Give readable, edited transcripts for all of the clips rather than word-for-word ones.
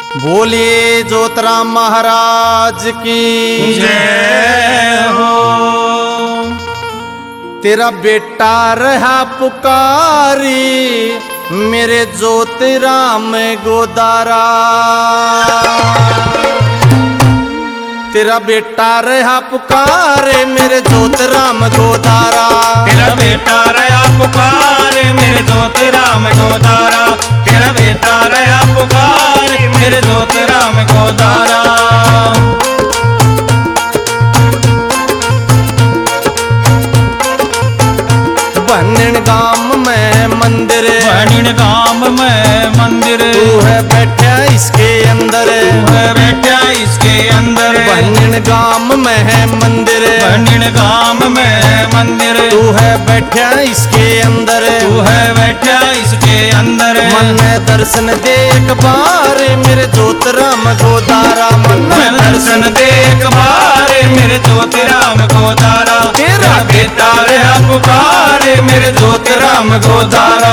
बोलिए ज्योतराम महाराज की जय हो। तेरा बेटा रहा पुकारी मेरे ज्योतिराम गोदारा। तेरा बेटा रहा पुकारे मेरे ज्योतिराम गोदारा। तेरा बेटा रहा पुकारे मेरे ज्योतिराम गोदारा। तेरा बेटा रहा पुकारे मेरे ज्योतिराम गोदारा। बनन गांव में मंदिर, बनन गांव में मंदिर, तू है बैठा इसके अंदर, तू है बैठा इसके अंदर। बनन गांव में है मंदिर, बनन गांव में मंदिर, तू है बैठा इसके अंदर, तू है बैठा इसके अंदर। मन में दर्शन दे एक बार मेरे ज्योतिराम गोदारा। मन में दर्शन दे एक बार मेरे ज्योतिराम गोदारा। तेरा बेटा रहा पुकारे मेरे ज्योतिराम गोदारा।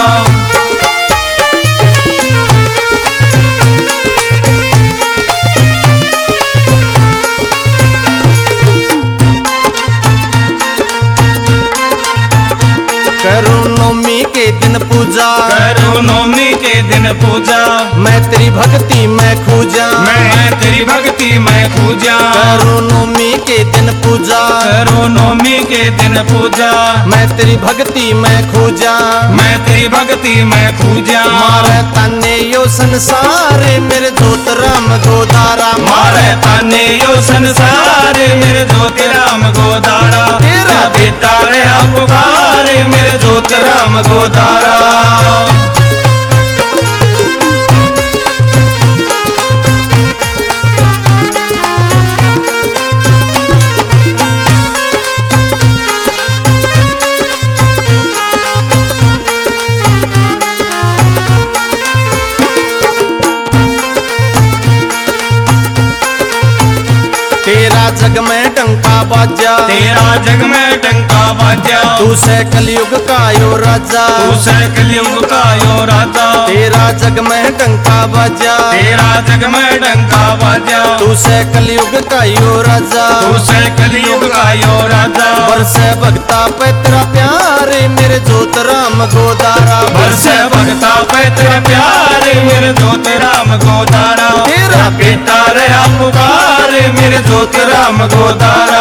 करूं नवमी के दिन पूजा, करूं नवमी के दिन पूजा, मैं तेरी भक्ति में खूजा, मैं तेरी भक्ति में पूजा। करूं नवमी के दिन पूजा, करूं नवमी के दिन पूजा, मैं तेरी भक्ति में खूजा, मैं तेरी भक्ति में पूजा। मारे ताने यो संसार मेरे ज्योतिराम गोदारा। मारे ताने यो संसार मेरे ज्योतिराम गोदारा। तेरा बेटा रहा पुकारे मेरे ज्योतिराम गोदारा। तेरा जग में डंका बाजा, तेरा जग में डंका बाजा, तू से कलयुग का यो राजा, तू से कलयुग का यो राजा। तेरा जग में डंका बाजा, तेरा जग में डंका बाजा, तू से कलयुग का यो राजा, तू से कलयुग का यो राजा। बरसे भक्ता पे तेरा प्यार मेरे ज्योतिराम गोदारा। बरसे भक्ता पे तेरा प्यार मेरे ज्योतिराम गोदारा। तेरा बेटा रहा पुकारे मेरे ज्योतिराम गोदारा।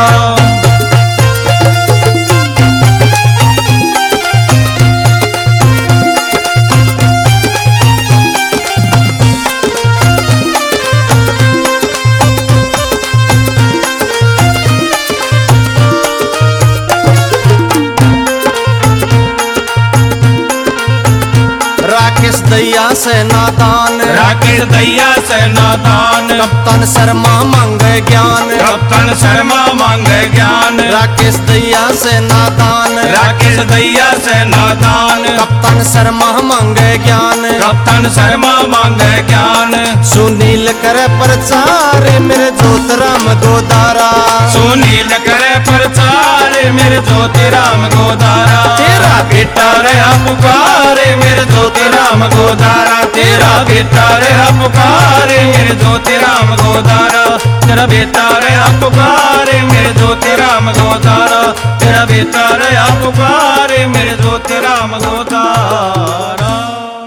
राकेश दैया से नादान, राकेश दैया से नादान, कप्तान शर्मा मांगे ज्ञान, कप्तान शर्मा मांगे ज्ञान। राकेश दैया से नादान, राकेश दैया से नादान, कप्तान शर्मा मांगे ज्ञान, कप्तान शर्मा मांगे ज्ञान। सुनील करे प्रचार मेरे ज्योतिराम गोदारा। सुनील करे प्रचार मेरे ज्योतिराम गोदारा। तेरा बेटा रहा पुकारे मेरे ज्योतिराम गोदारा। तेरा बेटा रहा पुकारे मेरे ज्योतिराम गोदारा। तेरा बेटा रहा पुकारे मेरे ज्योतिराम गोदारा। तेरा बेटा रहा पुकारे मेरे ज्योतिराम गोदारा।